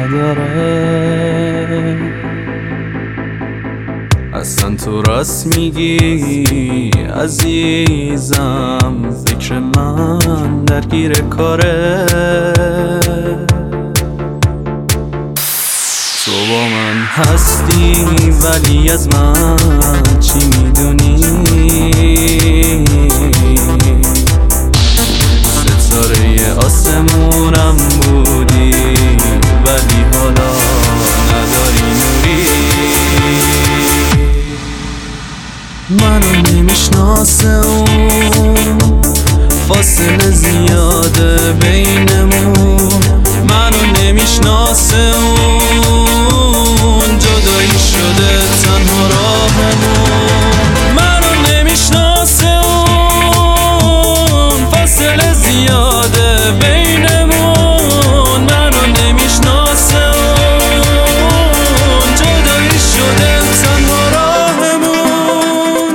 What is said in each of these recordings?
نداره. اصلا تو راست میگی عزیزم، فکر من درگیر کاره. تو با من هستی ولی از من چی میدونی؟ ستاره آسمونم بودی ولی حالا نداری نوری. منو نمیشناسه اون، فاصله زیاده بینمون. منو نمیشناسه اون، جدایی شده تنها راهمون. منو نمیشناسه اون، فاصله زیاده بینمون. منو نمیشناسه اون، جدایی شده تنها راهمون.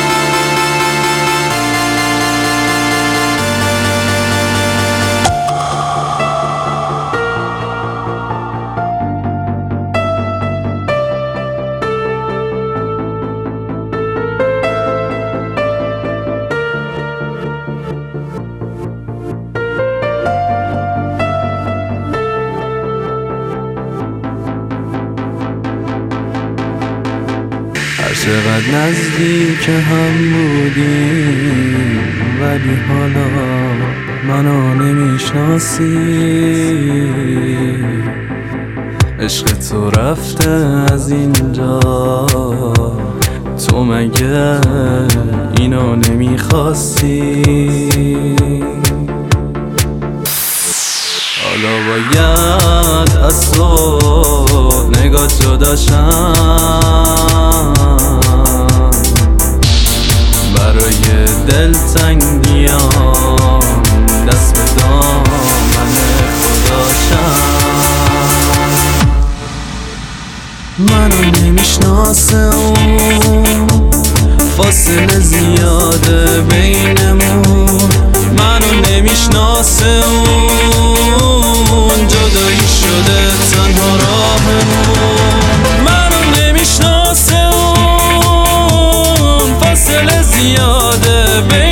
هر چقدر نزدیک هم بودیم ولی حالا منو نمیشناسی. عشق تو رفته از اینجا، تو مگه اینو نمیخواستی؟ حالا باید از تو نگاه جداشم، برای دلتنگیام دست به دامن خداشم. منو نمیشناسه اون، فاصله زیاده بینمون. منو نمیشناسه اون، جدایی شده تنها راهمون. منو نمیشناسه اون، فاصله زیاده بینمون.